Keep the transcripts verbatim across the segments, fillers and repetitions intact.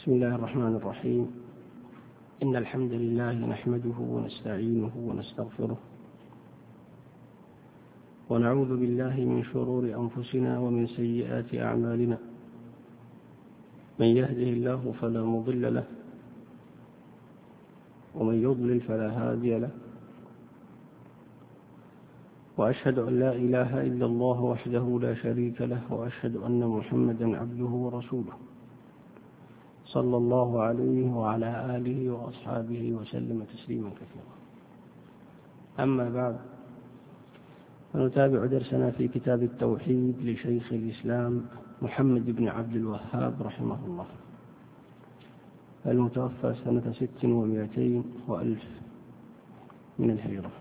بسم الله الرحمن الرحيم. إن الحمد لله نحمده ونستعينه ونستغفره ونعوذ بالله من شرور أنفسنا ومن سيئات أعمالنا. من يهده الله فلا مضل له ومن يضلل فلا هادي له، وأشهد أن لا إله إلا الله وحده لا شريك له، وأشهد أن محمدا عبده ورسوله صلى الله عليه وعلى آله وأصحابه وسلم تسليما كثيرا. أما بعد، فنتابع درسنا في كتاب التوحيد لشيخ الإسلام محمد بن عبد الوهاب رحمه الله، المتوفى سنة ست ومائتين وألف من الهجرة.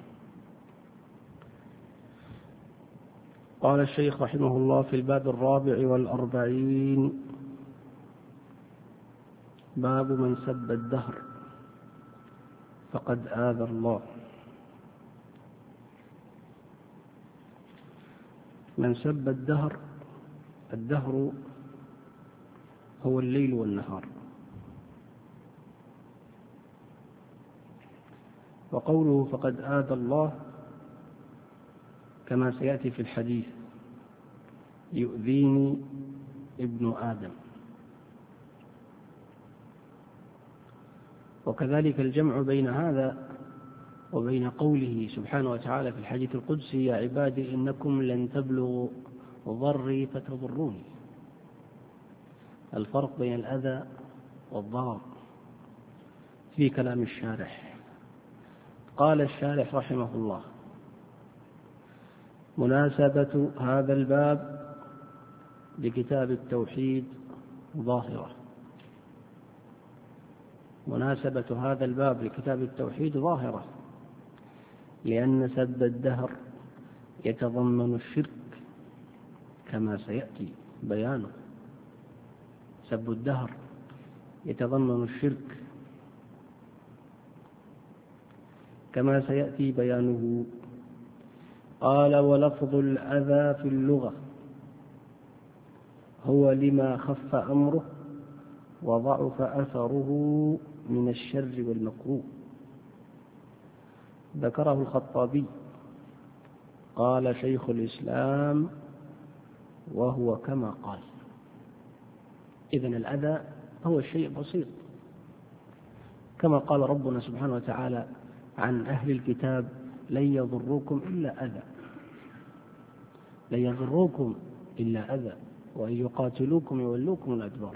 قال الشيخ رحمه الله في الباب الرابع والأربعين: باب من سب الدهر فقد آذى الله. من سب الدهر، الدهر هو الليل والنهار، وقوله فقد آذى الله كما سيأتي في الحديث: يؤذيني ابن آدم. وكذلك الجمع بين هذا وبين قوله سبحانه وتعالى في الحديث القدسي: يا عبادي إنكم لن تبلغوا ضري فتضروني. الفرق بين الأذى والضرر في كلام الشارح. قال الشارح رحمه الله: مناسبة هذا الباب لكتاب التوحيد ظاهرة. مناسبة هذا الباب لكتاب التوحيد ظاهرة، لأن سب الدهر يتضمن الشرك كما سيأتي بيانه. سب الدهر يتضمن الشرك كما سيأتي بيانه. قال: ولفظ الأذى في اللغة هو لما خف أمره وضعف أثره من الشر والمكروه. ذكره الخطابي. قال شيخ الإسلام: وهو كما قال. إذن الأذى هو الشيء البسيط، كما قال ربنا سبحانه وتعالى عن أهل الكتاب: لن يضروكم إلا أذى، لن يضروكم إلا أذى، وإن يقاتلوكم يولوكم الأدبار.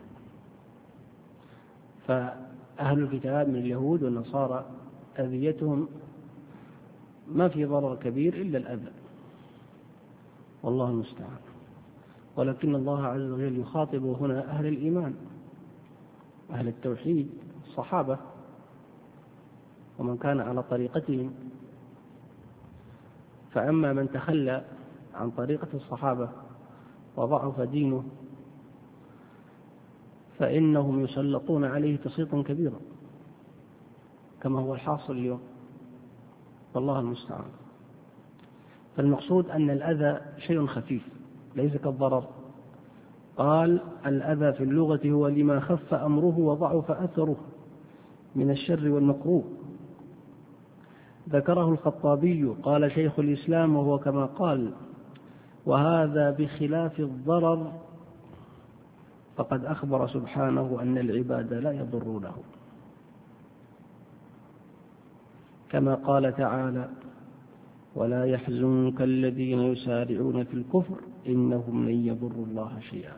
فأهل الكتاب من اليهود والنصارى أذيتهم ما في ضرر كبير إلا الأذى، والله المستعان. ولكن الله عز وجل يخاطب هنا أهل الإيمان، أهل التوحيد، الصحابة ومن كان على طريقتهم. فأما من تخلى عن طريقة الصحابة وضعف دينه فإنهم يسلطون عليه تسليطا كبيرا، كما هو الحاصل اليوم، والله المستعان. فالمقصود أن الأذى شيء خفيف ليس كالضرر. قال: الأذى في اللغة هو لما خف أمره وضعف أثره من الشر والمكروه. ذكره الخطابي. قال شيخ الإسلام: وهو كما قال. وهذا بخلاف الضرر، فقد أخبر سبحانه أن العباد لا يضرونه، كما قال تعالى: ولا يحزنك الذين يسارعون في الكفر إنهم لن يضروا الله شيئا.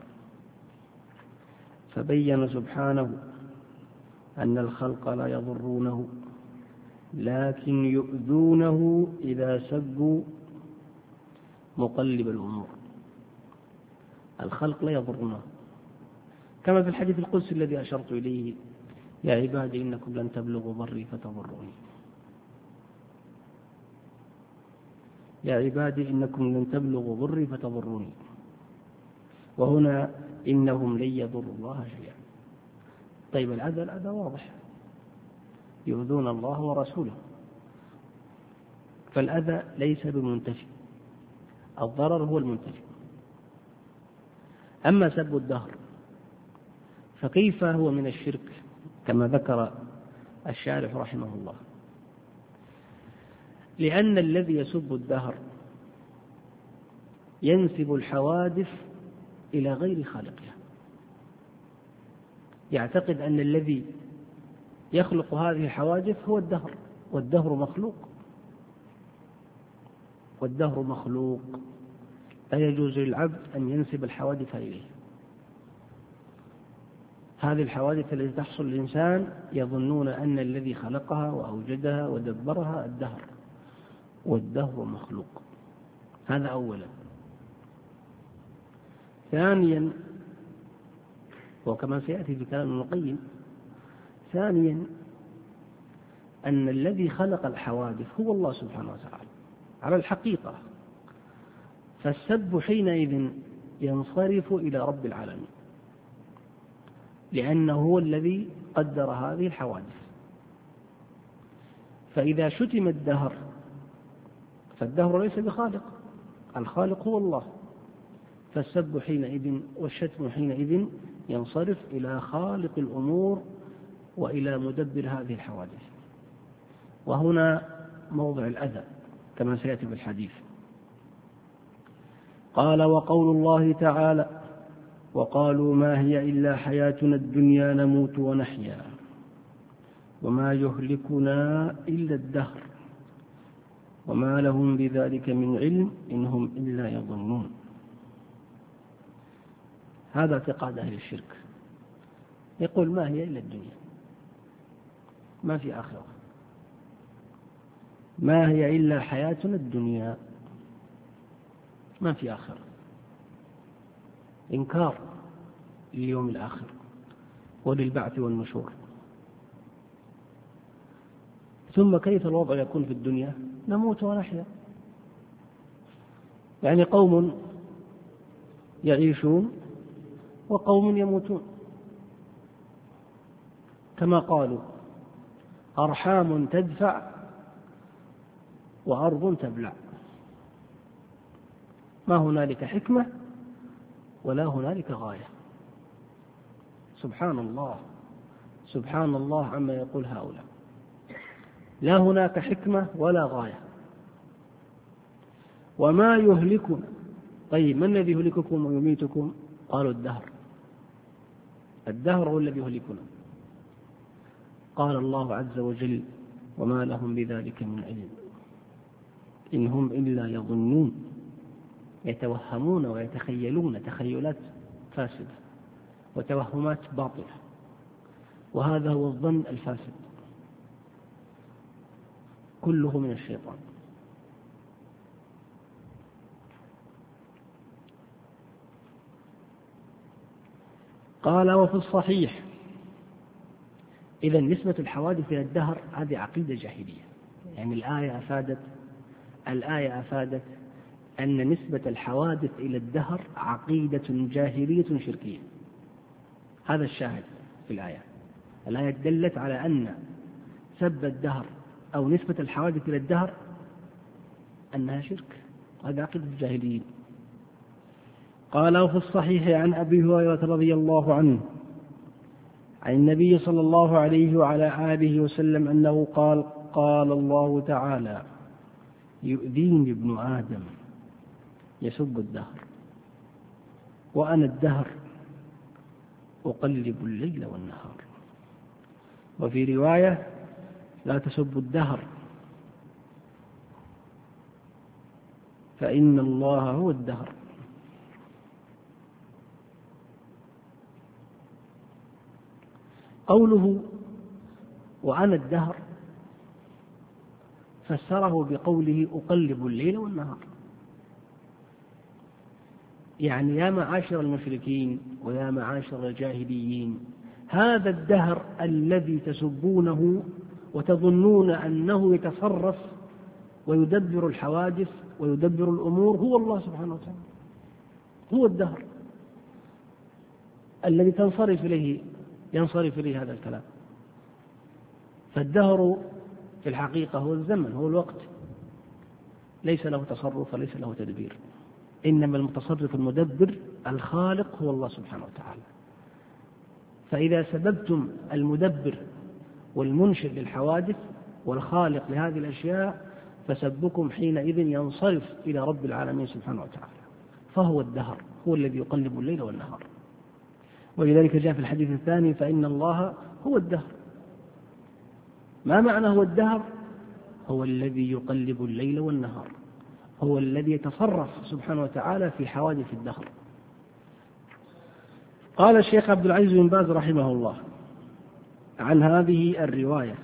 فبين سبحانه أن الخلق لا يضرونه، لكن يؤذونه إذا سبوا مقلب الأمور. الخلق لا يضرونه، كما في الحديث القدسي الذي أشرت إليه: يا عبادي إنكم لن تبلغوا ضري فتضروني. يا عبادي إنكم لن تبلغوا ضري فتضروني. وهنا إنهم لن يضروا الله شيئا. طيب الأذى، الأذى واضح، يؤذون الله ورسوله، فالأذى ليس بمنتفي، الضرر هو المنتفي. أما سب الدهر فكيف هو من الشرك كما ذكر الشارح رحمه الله؟ لأن الذي يسب الدهر ينسب الحوادث إلى غير خالقها، يعتقد أن الذي يخلق هذه الحوادث هو الدهر، والدهر مخلوق، والدهر مخلوق لا يجوز للعبد أن ينسب الحوادث إليه. هذه الحوادث التي تحصل للإنسان يظنون أن الذي خلقها وأوجدها ودبرها الدهر، والدهر مخلوق. هذا أولا. ثانيا، وكما سيأتي في كلام ابن القيم، ثانيا أن الذي خلق الحوادث هو الله سبحانه وتعالى على الحقيقة، فالسب حينئذ ينصرف إلى رب العالمين، لأنه هو الذي قدر هذه الحوادث. فإذا شتم الدهر فالدهر ليس بخالق، الخالق هو الله، فالسب حينئذ والشتم حينئذ ينصرف إلى خالق الأمور وإلى مدبر هذه الحوادث. وهنا موضع الأذى كما سيأتي بالحديث. قال: وقول الله تعالى: وقالوا ما هي إلا حياتنا الدنيا نموت ونحيا وما يهلكنا إلا الدهر وما لهم بذلك من علم إن هم إلا يظنون. هذا اعتقاد أهل الشرك، يقول ما هي إلا الدنيا، ما في آخرة، ما هي إلا حياتنا الدنيا، ما في آخرة. إنكار لليوم الآخر وللبعث والنشور. ثم كيف الوضع يكون في الدنيا؟ نموت ونحيا، يعني قوم يعيشون وقوم يموتون، كما قالوا: أرحام تدفع وأرض تبلع، ما هنالك حكمة ولا هنالك غاية. سبحان الله، سبحان الله عما يقول هؤلاء، لا هناك حكمة ولا غاية. وما يهلكنا، طيب من الذي يهلككم ويميتكم؟ قالوا الدهر، الدهر هو الذي يهلكنا. قال الله عز وجل: وما لهم بذلك من علم إن هم إلا يظنون، يتوهمون ويتخيلون تخيلات فاسدة وتوهمات باطلة، وهذا هو الظن الفاسد كله من الشيطان. قال: وفي الصحيح. إذن نسبة الحوادث إلى الدهر هذه عقيدة جاهلية، يعني الآية أفادت الآية أفادت أن نسبة الحوادث إلى الدهر عقيدة جاهلية شركية. هذا الشاهد في الآية. الآية دلت على أن سب الدهر أو نسبة الحوادث إلى الدهر أنها شرك، هذا عقيدة الجاهليين. قال: وفي الصحيح عن أبي هريرة رضي الله عنه عن النبي صلى الله عليه وعلى آله وسلم أنه قال: قال الله تعالى: يؤذيني ابن آدم يسب الدهر وأنا الدهر أقلب الليل والنهار. وفي رواية: لا تسبوا الدهر فإن الله هو الدهر. قوله وأنا الدهر فسره بقوله أقلب الليل والنهار، يعني يا معاشر المشركين ويا معاشر الجاهليين، هذا الدهر الذي تسبونه وتظنون أنه يتصرف ويدبر الحوادث ويدبر الأمور هو الله سبحانه وتعالى، هو الدهر الذي تنصرف إليه ينصرف إليه هذا الكلام. فالدهر في الحقيقة هو الزمن، هو الوقت، ليس له تصرف وليس له تدبير، إنما المتصرف المدبر الخالق هو الله سبحانه وتعالى. فإذا سببتم المدبر والمنشئ للحوادث والخالق لهذه الأشياء فسبكم حينئذ ينصرف إلى رب العالمين سبحانه وتعالى، فهو الدهر، هو الذي يقلب الليل والنهار. ولذلك جاء في الحديث الثاني فإن الله هو الدهر. ما معنى هو الدهر؟ هو الذي يقلب الليل والنهار، هو الذي يتصرف سبحانه وتعالى في حوادث الدهر. قال الشيخ عبد العزيز بن باز رحمه الله عن هذه الرواية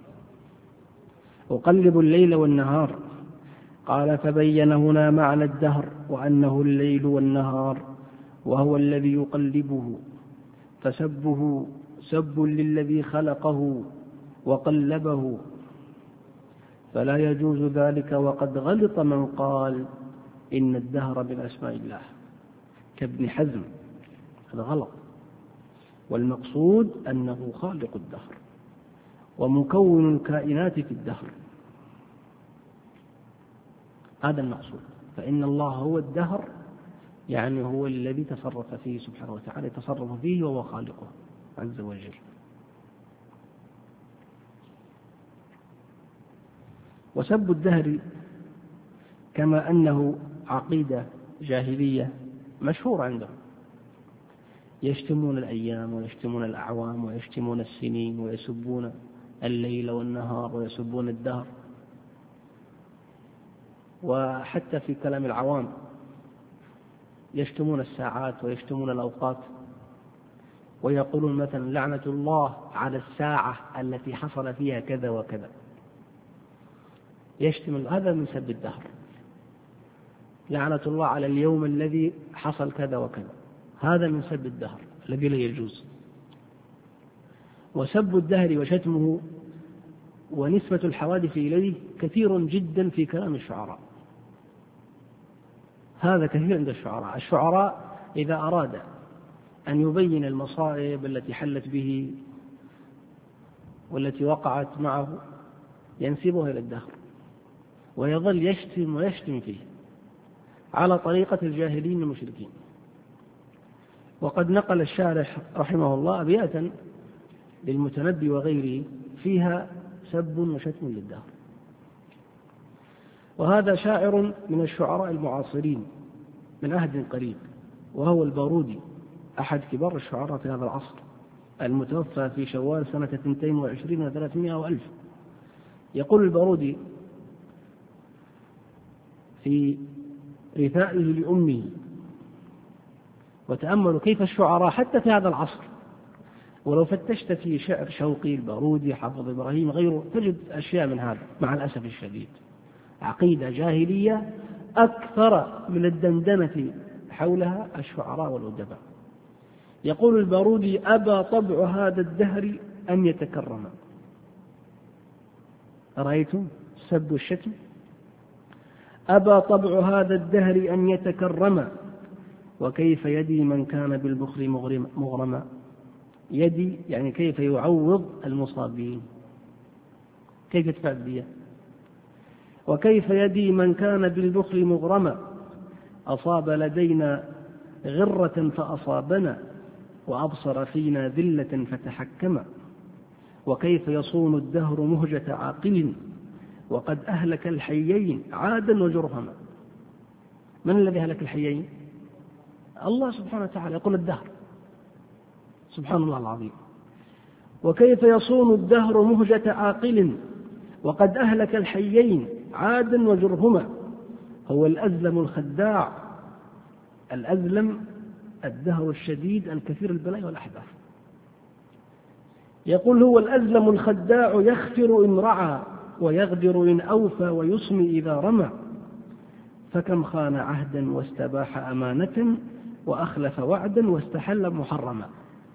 أقلب الليل والنهار، قال فبين هنا معنى الدهر وأنه الليل والنهار وهو الذي يقلبه، فسبه سب للذي خلقه وقلبه، فلا يجوز ذلك، وقد غلط من قال إن الدهر من أسماء الله كابن حزم، هذا غلط. والمقصود أنه خالق الدهر ومكون الكائنات في الدهر، هذا المقصود. فإن الله هو الدهر، يعني هو الذي تصرف فيه سبحانه وتعالى، تصرف فيه وهو خالقه عز وجل. وسب الدهر كما أنه عقيدة جاهلية مشهورة عندهم، يشتمون الأيام ويشتمون الأعوام ويشتمون السنين ويسبون الليل والنهار ويسبون الدهر. وحتى في كلام العوام يشتمون الساعات ويشتمون الأوقات، ويقولون مثلا لعنة الله على الساعة التي حصل فيها كذا وكذا، يشتم. هذا من سب الدهر. لعنة الله على اليوم الذي حصل كذا وكذا، هذا من سب الدهر الذي لا يجوز. وسب الدهر وشتمه ونسبة الحوادث إليه كثير جدا في كلام الشعراء، هذا كثير عند الشعراء. الشعراء إذا أراد أن يبين المصائب التي حلت به والتي وقعت معه ينسبها إلى الدهر، ويظل يشتم ويشتم فيه على طريقة الجاهلين المشركين. وقد نقل الشارح رحمه الله أبياتا للمتنبي وغيره فيها سب وشتم للدهر. وهذا شاعر من الشعراء المعاصرين من عهد قريب، وهو البارودي، أحد كبار الشعراء في هذا العصر، المتوفى في شوال سنة اثنتين وعشرين وثلاثمائة وألف. يقول البارودي في رثائه لأمه، وتأملوا كيف الشعراء حتى في هذا العصر، ولو فتشت في شعر شوقي، البارودي، حافظ إبراهيم، غيره، تجد أشياء من هذا مع الأسف الشديد. عقيدة جاهلية أكثر من الدندنة حولها الشعراء والأدباء. يقول البارودي أبى طبع هذا الدهر أن يتكرم. أرأيتم السب والشتم؟ أبى طبع هذا الدهر أن يتكرم، وكيف يدي من كان بالبخل مغرما. يدي يعني كيف يعوض المصابين، كيف يدفع الدية. وكيف يدي من كان بالبخل مغرما، أصاب لدينا غرة فأصابنا، وأبصر فينا ذلة فتحكم. وكيف يصون الدهر مهجة عاقل، وقد أهلك الحيين عادا وجرهما. من الذي أهلك الحيين؟ الله سبحانه وتعالى، يقول الدهر، سبحان الله العظيم. وكيف يصون الدهر مهجة عاقل، وقد أهلك الحيين عادا وجرهما. هو الأزلم الخداع، الأزلم الدهر الشديد الكثير البلاء والأحداث. يقول هو الأزلم الخداع، يخفر إن رعى ويغدر إن أوفى ويصمي إذا رمى. فكم خان عهدا واستباح أمانة، وأخلف وعدا واستحل محرما.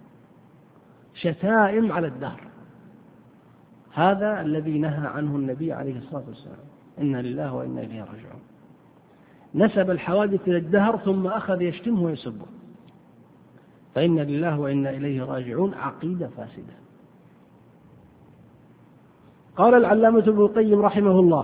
شتائم على الدهر، هذا الذي نهى عنه النبي عليه الصلاة والسلام، إنا لله وإنا إليه راجعون. نسب الحوادث إلى الدهر ثم أخذ يشتمه ويسبه، فإن لله وإنا إليه راجعون عقيدة فاسدة. قال العلامة ابن القيم رحمه الله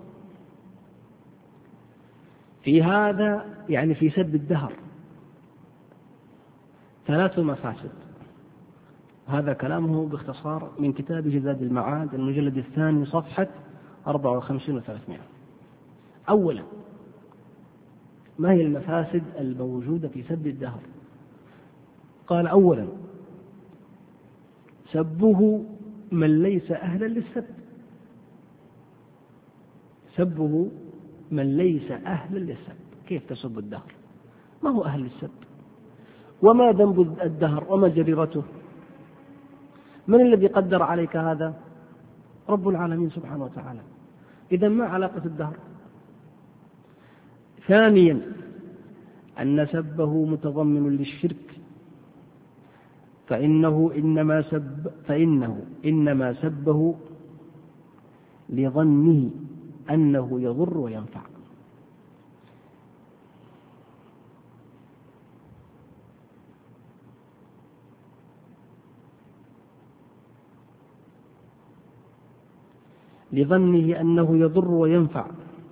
في هذا، يعني في سب الدهر، ثلاث مفاسد. هذا كلامه باختصار من كتاب زاد المعاد المجلد الثاني صفحة أربعة وخمسين وثلاثمائة. أولا، ما هي المفاسد الموجودة في سب الدهر؟ قال: أولا، سبه من ليس أهلا للسب، سبه من ليس أهلا للسب. كيف تسب الدهر؟ ما هو أهل للسب؟ وما ذنب الدهر وما جريرته؟ من الذي قدر عليك هذا؟ رب العالمين سبحانه وتعالى. إذا ما علاقة الدهر؟ ثانيا، أن سبه متضمن للشرك، فإنه إنما سب فإنه إنما سبه لظنه أنه يضر وينفع. لظنه أنه يضر وينفع،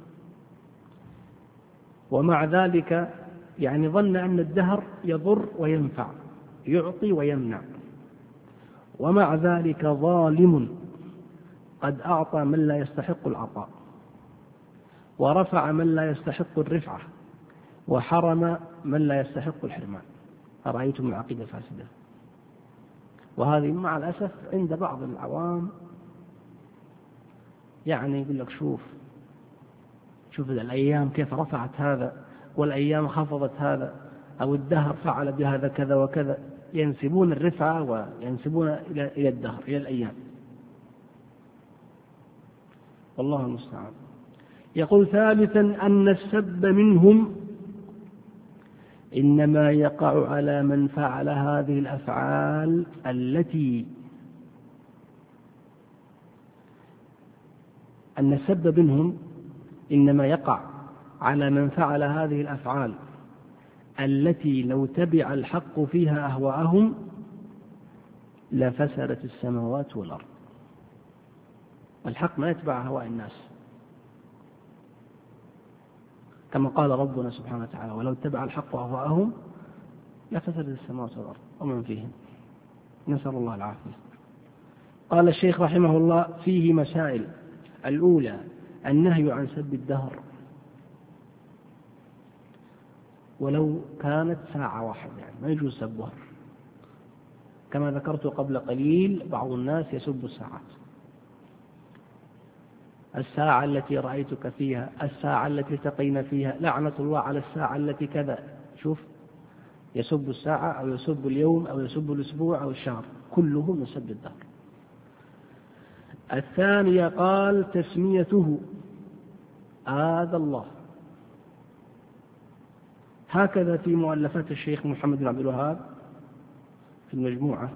ومع ذلك يعني ظن أن الدهر يضر وينفع، يعطي ويمنع، ومع ذلك ظالم قد أعطى من لا يستحق العطاء، ورفع من لا يستحق الرفعة، وحرم من لا يستحق الحرمان. أرأيتم العقيدة الفاسدة؟ وهذه مع الأسف عند بعض العوام، يعني يقول لك شوف شوف الأيام كيف رفعت هذا، والأيام خفضت هذا، أو الدهر فعل بهذا كذا وكذا، ينسبون الرفعة وينسبون إلى الدهر، إلى الأيام. والله المستعان. يقول: ثالثا، أن السب منهم إنما يقع على من فعل هذه الأفعال التي أن السب منهم إنما يقع على من فعل هذه الأفعال التي لو تبع الحق فيها أهواءهم لفسدت السماوات والأرض. الحق ما يتبع أهواء الناس، كما قال ربنا سبحانه وتعالى: ولو اتبع الحق أهواءهم لفسدت السماوات والأرض ومن فيهم. نسأل الله العافية. قال الشيخ رحمه الله: فيه مسائل. الأولى، النهي عن سب الدهر ولو كانت ساعة واحدة، يعني ما يجوز سبها. كما ذكرت قبل قليل، بعض الناس يسب الساعات، الساعة التي رأيتك فيها، الساعة التي التقينا فيها، لعنة الله على الساعة التي كذا. شوف، يسب الساعة أو يسب اليوم أو يسب الأسبوع أو الشهر، كله من سب الدهر. الثانية، قال: تسميته آذى الله. هكذا في مؤلفات الشيخ محمد بن عبد الوهاب في المجموعة.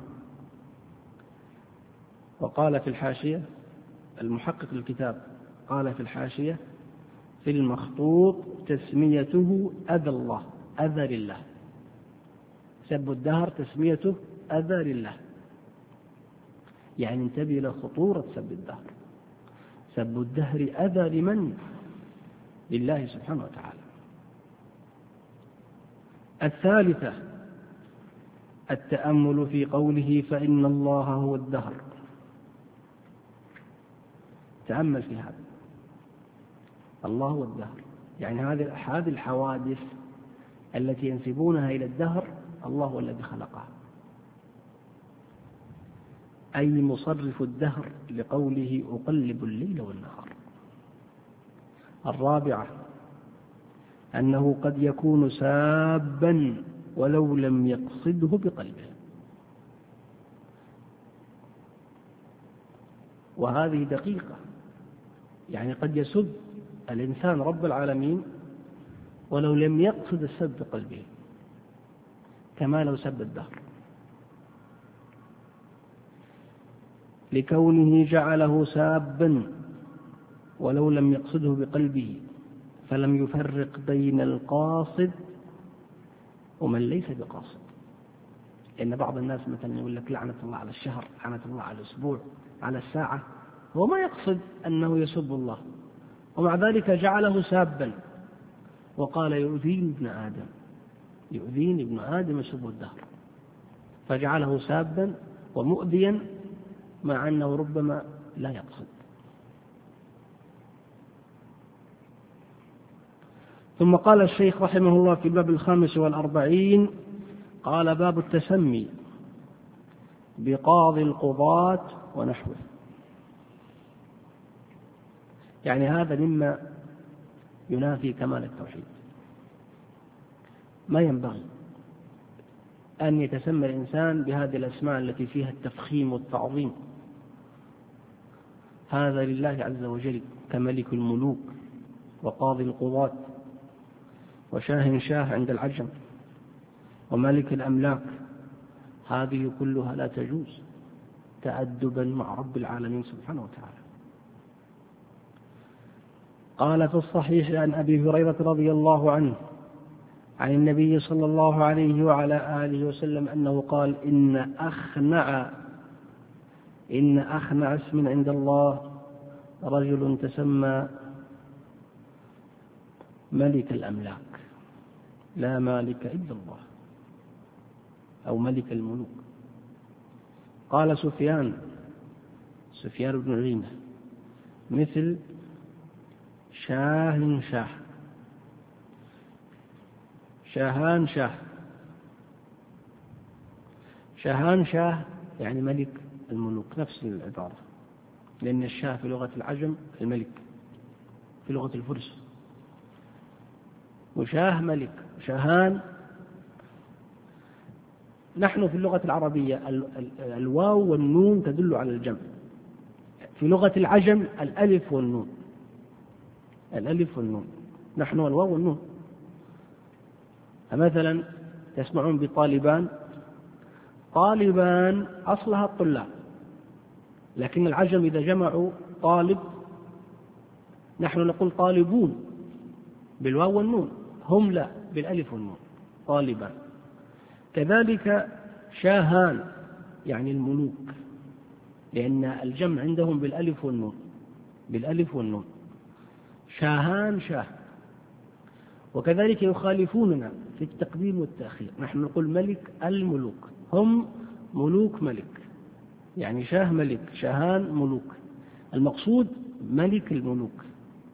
وقال في الحاشية، المحقق للكتاب قال في الحاشية في المخطوط: تسميته أذى الله، أذى لله. سب الدهر تسميته أذى لله، يعني انتبه إلى خطورة سب الدهر. سب الدهر أذى لمن؟ لله سبحانه وتعالى. الثالثة، التأمل في قوله: فإن الله هو الدهر. تأمل في هذا، الله هو الدهر، يعني هذه الحوادث التي ينسبونها إلى الدهر الله هو الذي خلقها، أي مصرف الدهر، لقوله: أقلب الليل والنهار. الرابعة، أنه قد يكون سابا ولو لم يقصده بقلبه، وهذه دقيقة، يعني قد يسب الإنسان رب العالمين ولو لم يقصد السب بقلبه، كما لو سب الدهر، لكونه جعله سابا ولو لم يقصده بقلبه، فلم يفرق بين القاصد ومن ليس بقاصد. إن بعض الناس مثلا يقول لك: لعنة الله على الشهر، لعنة الله على الأسبوع، على الساعة، هو ما يقصد أنه يسب الله، ومع ذلك جعله سابا، وقال: يؤذيني ابن آدم، يؤذيني ابن آدم يسب الدهر، فجعله سابا ومؤذيا مع أنه ربما لا يقصد. ثم قال الشيخ رحمه الله في الباب الخامس والأربعين قال: باب التسمي بقاضي القضاة ونحوه. يعني هذا مما ينافي كمال التوحيد. ما ينبغي أن يتسمى الإنسان بهذه الأسماء التي فيها التفخيم والتعظيم. هذا لله عز وجل كملك الملوك وقاضي القضاة وشاه شاه عند العجم وملك الأملاك، هذه كلها لا تجوز تأدبا مع رب العالمين سبحانه وتعالى. قال في الصحيح عن أبي هريرة رضي الله عنه عن النبي صلى الله عليه وعلى آله وسلم أنه قال: إن أخنع إن أخنع اسم عند الله رجل تسمى ملك الأملاك، لا مالك إلا الله، أو ملك الملوك. قال سفيان سفيان بن عيينة: مثل شاه شاه، شاهان شاه. شاهان شاه يعني ملك الملوك، نفس العبارة، لأن الشاه في لغة العجم الملك، في لغة الفرس، وشاه ملك، شاهان. نحن في اللغة العربية الواو والنون تدل على الجمع، في لغة العجم الألف والنون، الألف والنون، نحن الواو والنون. فمثلا تسمعون بطالبان، طالبان أصلها الطلاب، لكن العجم إذا جمعوا طالب نحن نقول طالبون بالواو والنون، هم لا بالألف والنون، طالبان. كذلك شاهان يعني الملوك، لأن الجمع عندهم بالألف والنون، بالألف والنون، شاهان شاه. وكذلك يخالفوننا في التقديم والتأخير، نحن نقول ملك الملوك، هم ملوك ملك، يعني شاه ملك، شاهان ملوك، المقصود ملك الملوك.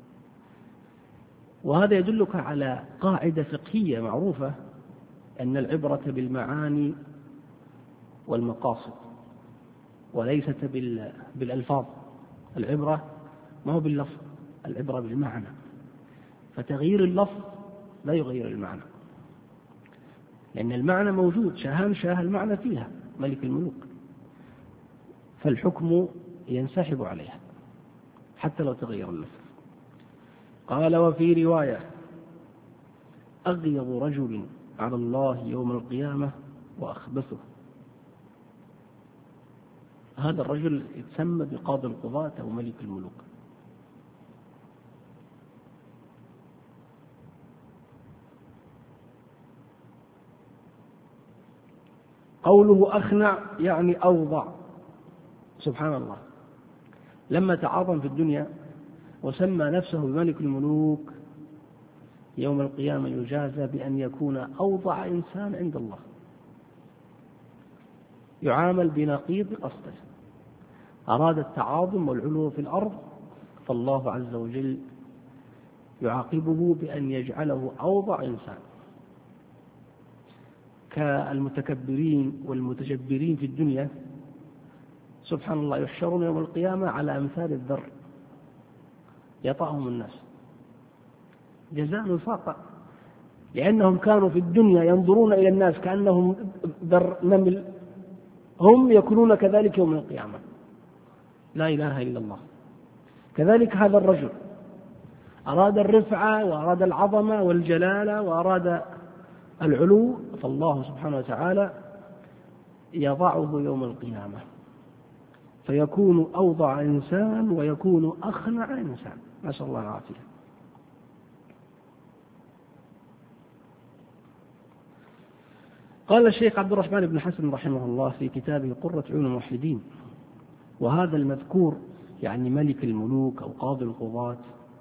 وهذا يدلك على قاعدة فقهية معروفة، أن العبرة بالمعاني والمقاصد وليست بالألفاظ. العبرة ما هو باللفظ، العبرة بالمعنى، فتغيير اللفظ لا يغير المعنى، لأن المعنى موجود، شاهان شاه المعنى فيها ملك الملوك، فالحكم ينسحب عليها حتى لو تغير اللفظ. قال: وفي رواية: أغيظ رجل على الله يوم القيامة وأخبثه. هذا الرجل يتسمى بقاضي القضاة أو ملك الملوك. قوله أخنع يعني أوضع، سبحان الله، لما تعاظم في الدنيا وسمى نفسه بملك الملوك يوم القيامة يجازى بأن يكون أوضع إنسان عند الله، يعامل بنقيض قصده. أراد التعاظم والعلو في الأرض، فالله عز وجل يعاقبه بأن يجعله أوضع إنسان. كالمتكبرين والمتجبرين في الدنيا سبحان الله يحشرون يوم القيامة على أمثال الذر يطأهم الناس جزاء وفاقا، لأنهم كانوا في الدنيا ينظرون إلى الناس كأنهم ذر نمل، هم يكونون كذلك يوم القيامة. لا إله إلا الله. كذلك هذا الرجل أراد الرفعة وأراد العظمة والجلالة وأراد العلو، فالله سبحانه وتعالى يضعه يوم القيامة فيكون أوضع إنسان ويكون أخنع إنسان، نسأل الله العافية. قال الشيخ عبد الرحمن بن حسن رحمه الله في كتابه قرة عيون الموحدين: وهذا المذكور يعني ملك الملوك أو قاضي القضاة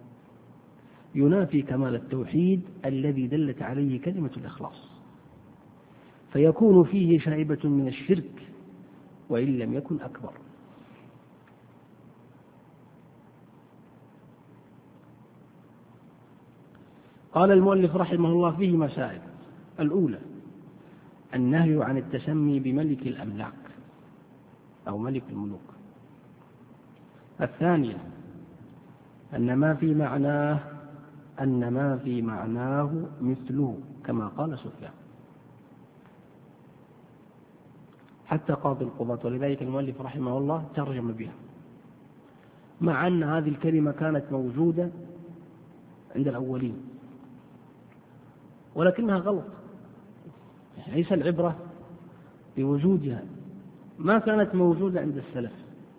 ينافي كمال التوحيد الذي دلت عليه كلمة الإخلاص، فيكون فيه شائبة من الشرك وإن لم يكن أكبر. قال المؤلف رحمه الله فيه مسائل: الأولى النهي عن التسمي بملك الأملاك أو ملك الملوك. الثانية أن ما في معناه أن ما في معناه مثله كما قال سفيان، حتى قاضي القضاة، ولذلك المؤلف رحمه الله ترجم بها، مع أن هذه الكلمة كانت موجودة عند الأولين ولكنها غلط. ليس العبرة بوجودها، ما كانت موجودة عند السلف،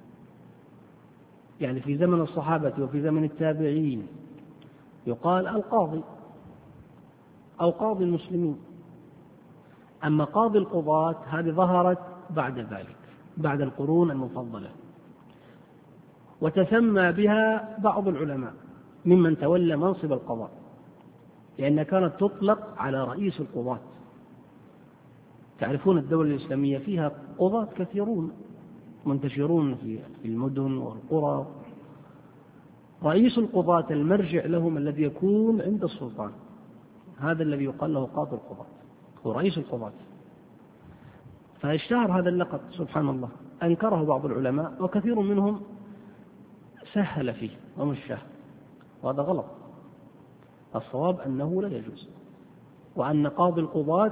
يعني في زمن الصحابة وفي زمن التابعين يقال القاضي أو قاضي المسلمين، أما قاضي القضاة هذه ظهرت بعد ذلك، بعد القرون المفضلة، وتسمى بها بعض العلماء ممن تولى منصب القضاء، لأنها كانت تطلق على رئيس القضاة. تعرفون الدولة الإسلامية فيها قضاة كثيرون منتشرون في المدن والقرى. رئيس القضاة المرجع لهم الذي يكون عند السلطان، هذا الذي يقال له قاضي القضاة، هو رئيس القضاة. فاشتهر هذا اللقب سبحان الله، أنكره بعض العلماء وكثير منهم سهل فيه ومشاه، وهذا غلط. الصواب أنه لا يجوز، وأن قاضي القضاة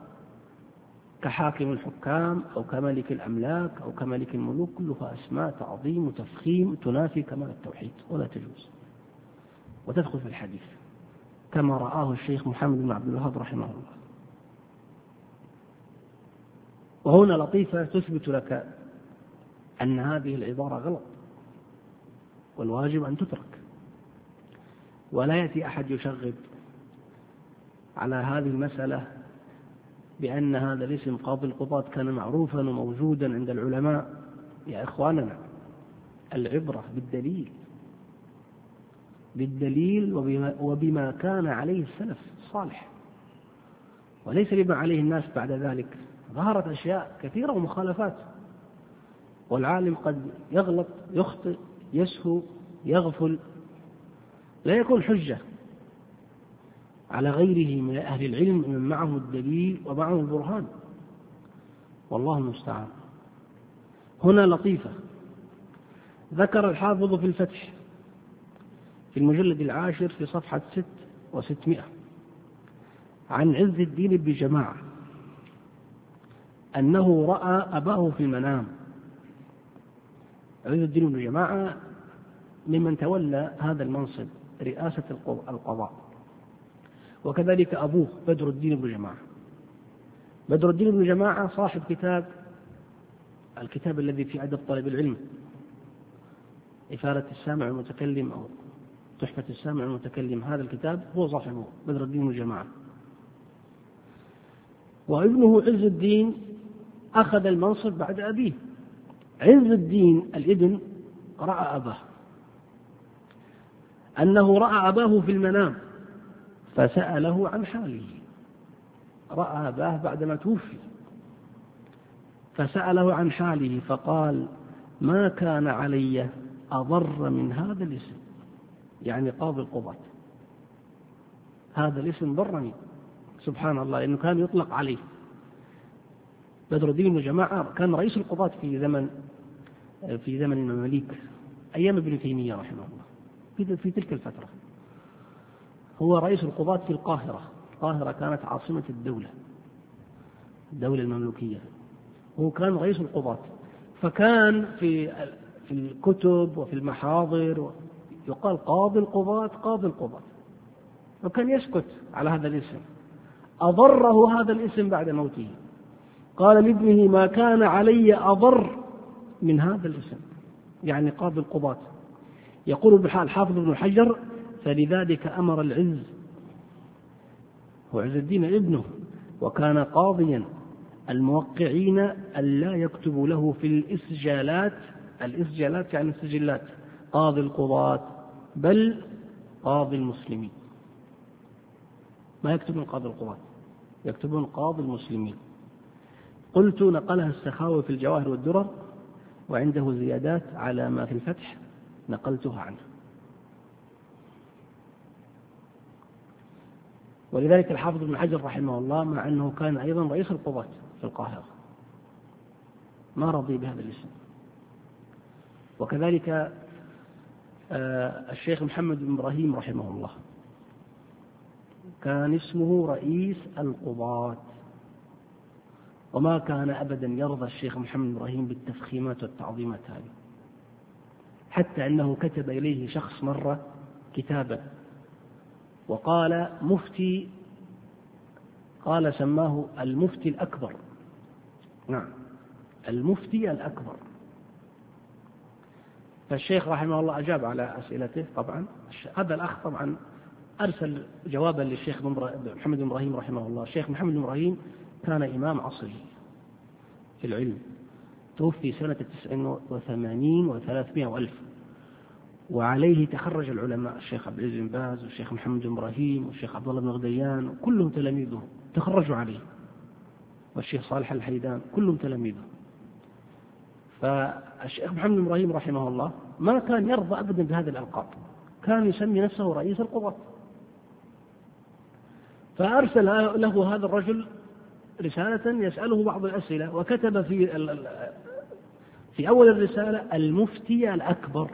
كحاكم الحكام أو كملك الأملاك أو كملك الملوك كلها أسماء تعظيم وتفخيم تنافي كمال التوحيد ولا تجوز، وتدخل في الحديث كما رآه الشيخ محمد بن عبد الوهاب رحمه الله. وهنا لطيفة تثبت لك أن هذه العبارة غلط والواجب أن تترك، ولا يأتي أحد يشغب على هذه المسألة بأن هذا الاسم قاضي القضاة كان معروفا وموجودا عند العلماء. يا إخواننا، العبرة بالدليل، بالدليل وبما, وبما كان عليه السلف الصالح، وليس بما عليه الناس بعد ذلك. ظهرت أشياء كثيرة ومخالفات، والعالم قد يغلط، يخطئ، يسهو، يغفل، لا يكون حجة على غيره من أهل العلم من معه الدليل ومعه البرهان، والله المستعان. هنا لطيفة ذكر الحافظ في الفتح في المجلد العاشر في صفحة ست وستمائة عن عز الدين بن جماعة أنه رأى أباه في المنام. عز الدين بن جماعة ممن تولى هذا المنصب رئاسة القضاء، وكذلك أبوه بدر الدين بن جماعة. بدر الدين بن جماعة صاحب كتاب، الكتاب الذي في أدب طالب العلم، إفادة السامع المتكلم أو تحفة السامع المتكلم، هذا الكتاب هو صاحبه بدر الدين بن جماعة. وابنه عز الدين أخذ المنصب بعد أبيه. عز الدين الابن رأى أباه، أنه رأى أباه في المنام فسأله عن حاله. رأى أباه بعدما توفي فسأله عن حاله فقال: ما كان علي أضر من هذا الاسم، يعني قاضي القضاة، هذا الاسم ضرني. سبحان الله، لأنه كان يطلق عليه. بدر الدين بن جماعة كان رئيس القضاة في زمن في زمن المماليك أيام ابن تيمية رحمه الله، في تلك الفترة هو رئيس القضاة في القاهرة. القاهرة كانت عاصمة الدولة الدولة المملوكية، هو كان رئيس القضاة. فكان في في الكتب وفي المحاضر يقال قاضي القضاة قاضي القضاة، وكان يسكت على هذا الاسم. أضره هذا الاسم بعد موته، قال لابنه: ما كان علي أضر من هذا الاسم، يعني قاضي القضاة. يقول بحال حافظ ابن حجر: فلذلك أمر العز، وعز الدين ابنه، وكان قاضيا، الموقعين ألا يكتبوا له في الإسجالات، الإسجالات يعني السجلات، قاضي القضاة، بل قاضي المسلمين. ما يكتبون قاضي القضاة، يكتبون قاضي المسلمين. قلت نقلها السخاوي في الجواهر والدرر، وعنده زيادات على ما في الفتح نقلتها عنه. ولذلك الحافظ ابن حجر رحمه الله مع أنه كان أيضا رئيس القضاة في القاهرة ما رضي بهذا الاسم. وكذلك الشيخ محمد بن إبراهيم رحمه الله كان اسمه رئيس القضاة، وما كان أبدا يرضى الشيخ محمد بن إبراهيم بالتفخيمات والتعظيمات هذه، حتى أنه كتب إليه شخص مرة كتابا وقال مفتي، قال سماه المفتي الأكبر، نعم المفتي الأكبر. فالشيخ رحمه الله أجاب على أسئلته. طبعا هذا الأخ طبعا أرسل جوابا للشيخ محمد بن إبراهيم رحمه الله. الشيخ محمد بن إبراهيم كان إمام عصره في العلم، توفي سنة تسع وثمانين وثلاثمائة وألف، وعليه تخرج العلماء الشيخ عبد العزيز بن باز والشيخ محمد بن إبراهيم والشيخ عبد الله بن غديان، كلهم تلاميذه تخرجوا عليه، والشيخ صالح الحيدان كلهم تلاميذه. فالشيخ محمد بن إبراهيم رحمه الله ما كان يرضى أبدا بهذه الألقاب، كان يسمي نفسه رئيس القضاة. فأرسل له هذا الرجل رسالة يسأله بعض الأسئلة، وكتب في في أول الرسالة المفتي الأكبر.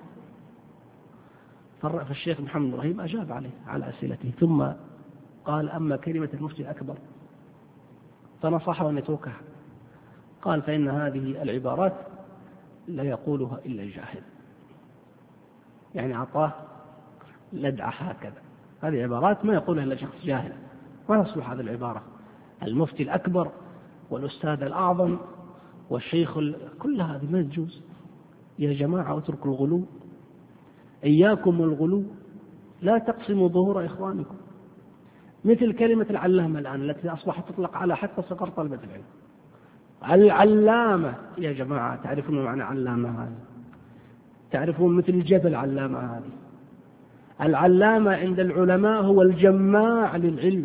فالشيخ محمد بن إبراهيم أجاب عليه على أسئلته، ثم قال أما كلمة المفتي الأكبر فنصحه أن يتركها. قال فإن هذه العبارات لا يقولها إلا الجاهل، يعني أعطاه لدعة هكذا، هذه عبارات ما يقولها إلا شخص جاهل، ما يصلح هذه العبارة. المفتي الأكبر والأستاذ الأعظم والشيخ ال... كل هذه ما تجوز. يا جماعة اتركوا الغلو، إياكم والغلو، لا تقسموا ظهور إخوانكم. مثل كلمة العلامة الآن التي أصبحت تطلق على حتى صغار طلبة العلم. العلامة يا جماعة، تعرفون معنى علامة هذه؟ تعرفون مثل الجبل علامة هذه؟ العلامة عند العلماء هو الجماع للعلم.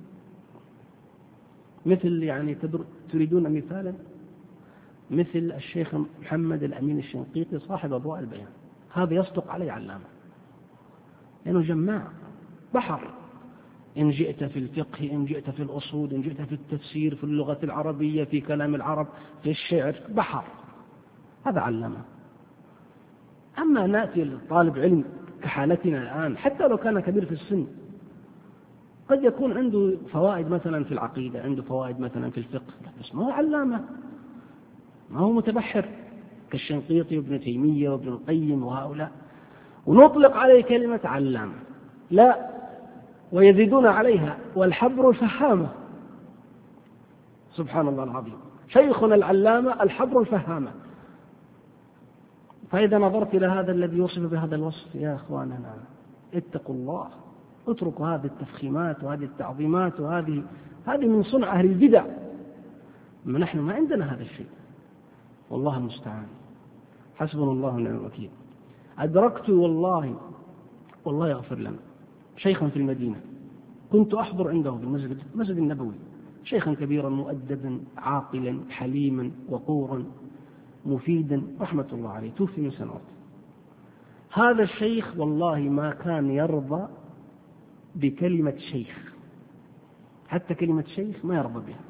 مثل يعني تريدون مثالا؟ مثل الشيخ محمد الأمين الشنقيطي صاحب أضواء البيان، هذا يصدق عليه علامة لأنه يعني جماع بحر. إن جئت في الفقه، إن جئت في الأصول، إن جئت في التفسير، في اللغة العربية، في كلام العرب، في الشعر، بحر، هذا علامة. أما نأتي لطالب علم كحالتنا الآن، حتى لو كان كبير في السن، قد يكون عنده فوائد مثلا في العقيدة، عنده فوائد مثلا في الفقه، بس ما هو علامة، ما هو متبحر كالشنقيطي وابن تيمية وابن القيم وهؤلاء، ونطلق عليه كلمة علامة. لا، ويزيدون عليها والحبر الفهامة. سبحان الله العظيم، شيخنا العلامة الحبر الفهامة. فإذا نظرت إلى هذا الذي يوصف بهذا الوصف، يا أخواننا اتقوا الله، اتركوا هذه التفخيمات وهذه التعظيمات، وهذه هذه من صنع أهل البدع. ما نحن ما عندنا هذا الشيء، والله المستعان، حسبنا الله ونعم الوكيل. أدركت والله والله يغفر لنا شيخا في المدينة، كنت أحضر عنده في المسجد المسجد النبوي، شيخا كبيرا مؤدبا عاقلا حليما وقورا مفيدا رحمة الله عليه، توفي من سنوات. هذا الشيخ والله ما كان يرضى بكلمة شيخ، حتى كلمة شيخ ما يرضى بها.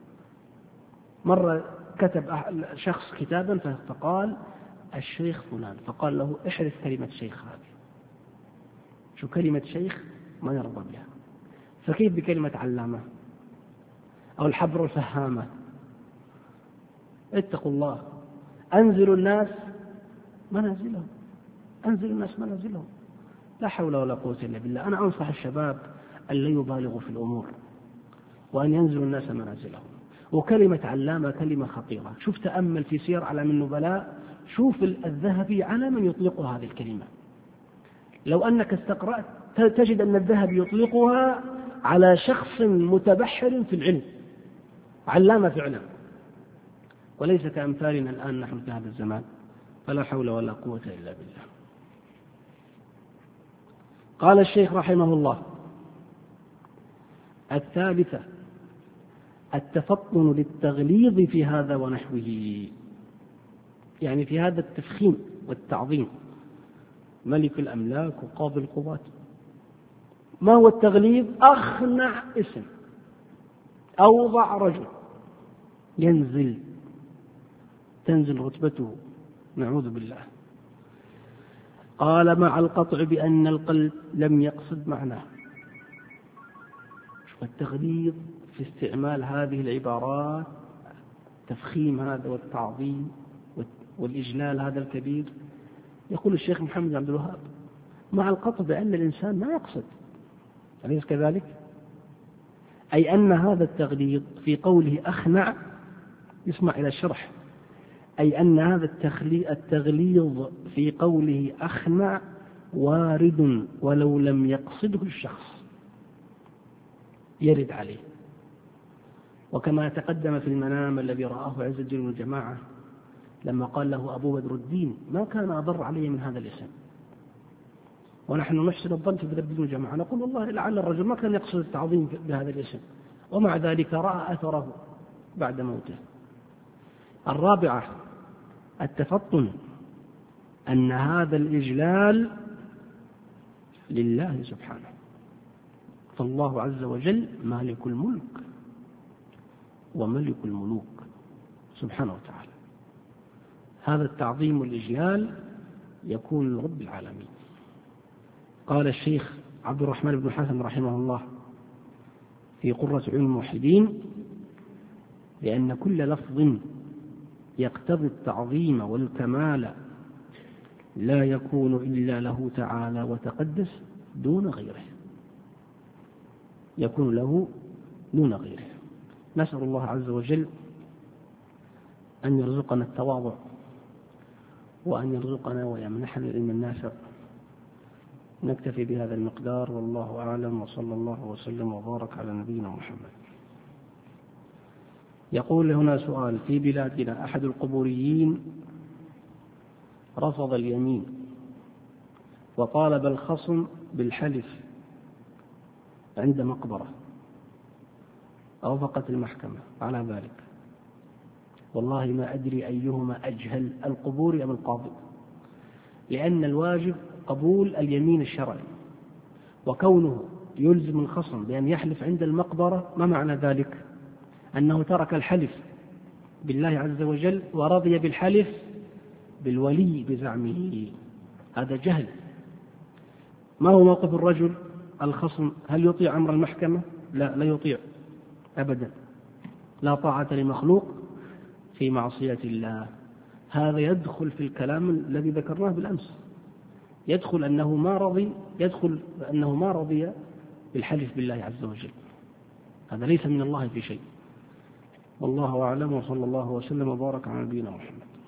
مرة كتب شخص كتابا فقال الشيخ فلان، فقال له احذف كلمة شيخ هذه. شو كلمة شيخ ما يرضى بها، فكيف بكلمة علامة أو الحبر الفهامة؟ اتقوا الله، أنزلوا الناس منازلهم، أنزلوا الناس منازلهم، لا حول ولا قوة إلا بالله. أنا أنصح الشباب أن لا يبالغوا في الأمور، وأن ينزلوا الناس منازلهم. وكلمة علامة كلمة خطيرة. شوف تأمل في سير أعلام النبلاء، شوف الذهبي على من يطلق هذه الكلمة. لو أنك استقرأت تجد أن الذهبي يطلقها على شخص متبحر في العلم، علامة فعلا، وليس كأمثالنا الآن نحن في هذا الزمان، فلا حول ولا قوة إلا بالله. قال الشيخ رحمه الله: الثالثة التفطن للتغليظ في هذا ونحوه، يعني في هذا التفخيم والتعظيم، ملك الأملاك وقاضي القضاة. ما هو التغليظ؟ أخنع اسم، أوضع رجل، ينزل تنزل رتبته، نعوذ بالله. قال مع القطع بأن القلب لم يقصد معناه. التغليظ في استعمال هذه العبارات، تفخيم هذا والتعظيم والإجلال هذا الكبير. يقول الشيخ محمد بن عبد الوهاب مع القطع بأن الإنسان ما يقصد، أليس كذلك؟ أي أن هذا التغليظ في قوله أخنع، يسمع إلى الشرح، أي أن هذا التغليظ في قوله أخنع وارد ولو لم يقصده الشخص، يرد عليه. وكما تقدم في المنام الذي رآه عز الدين والجماعة لما قال له أبو بدر الدين ما كان أضر عليه من هذا الاسم، ونحن نحسن الظن في بدر الدين والجماعة، نقول والله لعل الرجل ما كان يقصد التعظيم بهذا الاسم، ومع ذلك رأى أثره بعد موته. الرابعة التفطن أن هذا الإجلال لله سبحانه، فالله عز وجل مالك الملك وملك الملوك سبحانه وتعالى. هذا التعظيم والإجلال يكون لرب العالمين. قال الشيخ عبد الرحمن بن حسن رحمه الله في قرة عيون الموحدين لأن كل لفظ يقتضي التعظيم والكمال لا يكون إلا له تعالى وتقدس دون غيره، يكون له دون غيره. نسأل الله عز وجل أن يرزقنا التواضع وأن يرزقنا ويمنحنا العلم النافع. نكتفي بهذا المقدار والله أعلم، وصلى الله وسلم وبارك على نبينا محمد. يقول هنا سؤال: في بلادنا أحد القبوريين رفض اليمين وطالب الخصم بالحلف عند مقبرة، أوافقت المحكمة على ذلك. والله ما أدري أيهما أجهل، القبور أم القاضي، لأن الواجب قبول اليمين الشرعي، وكونه يلزم الخصم بأن يحلف عند المقبرة ما معنى ذلك؟ أنه ترك الحلف بالله عز وجل ورضي بالحلف بالولي بزعمه، هذا جهل. ما هو موقف الرجل الخصم؟ هل يطيع أمر المحكمة؟ لا، لا يطيع أبدا، لا طاعة لمخلوق في معصية الله. هذا يدخل في الكلام الذي ذكرناه بالأمس، يدخل أنه ما رضي يدخل أنه ما رضي بالحلف بالله عز وجل، هذا ليس من الله في شيء. والله أعلم، وصلى الله وسلم وبارك على نبينا محمد.